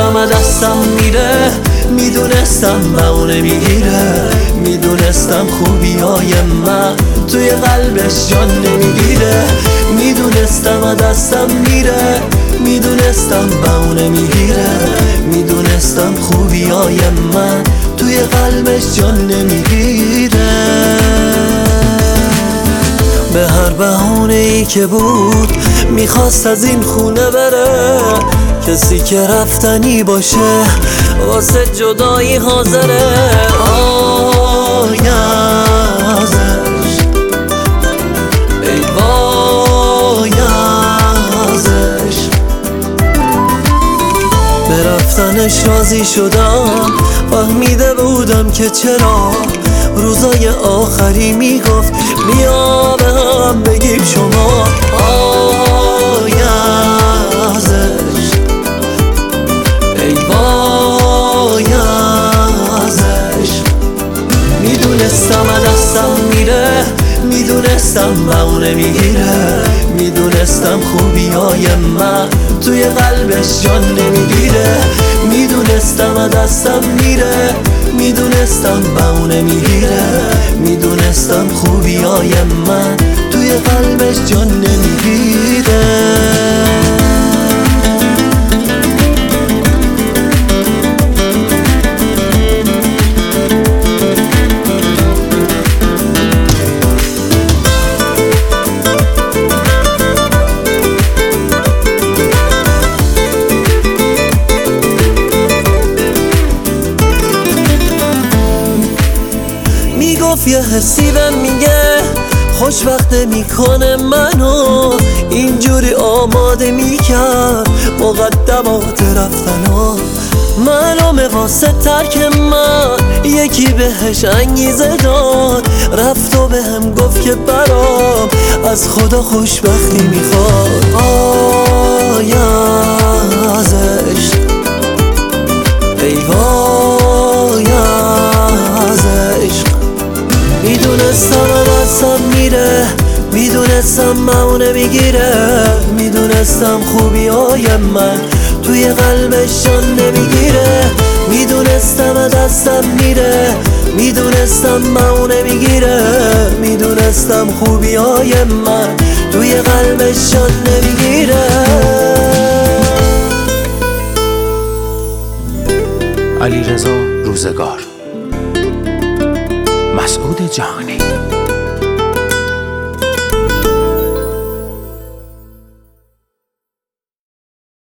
میدونستم دستم میره، میدونستم بهونه میگیره، میدونستم خوبیای من توی قلبش جان نمیگیره. میدونستم دستم میره، میدونستم بهونه میگیره، میدونستم خوبیای من توی قلبش جان نمیگیره. به هر بهونه‌ای که بود میخواست از این خونه بره، کسی که رفتنی باشه واسه جدایی حاضره. آی ازش ای وای ازش، به رفتنش راضی شدم، فهمیده بودم که چرا روزای آخری میگفت بیا به هم بگیم شما. آی ازش ای وای ازش، میدونستم دستم میره، میدونستم بهونه میگیره، میدونستم خوبیای من توی قلبش جان نمیگیره. میدونستم دستم میره، میدونستم بهونه میگیره، میدونستم خوبیای من توی قلبش جان نمیگیره. میگفت یه حسی بهم میگه خوشبخت میکنه منو، اینجوری آماده میکرد مقدمات رفتنو. معلومه واسه ترک من یکی بهش انگیزه داد، رفت و بهم گفت که برام از خدا خوشبختی میخواد. آی ازش ای وای ازش، میدونستم دستم میره، میدونستم بهونه میگیره، میدونستم خوبیای من توی قلبش جان نمیگیره. میدونستم دستم میره، میدونستم بهونه میگیره، میدونستم خوبیای من توی قلبش جان نمیگیره. علیرضا روزگار، مسعود جهانی.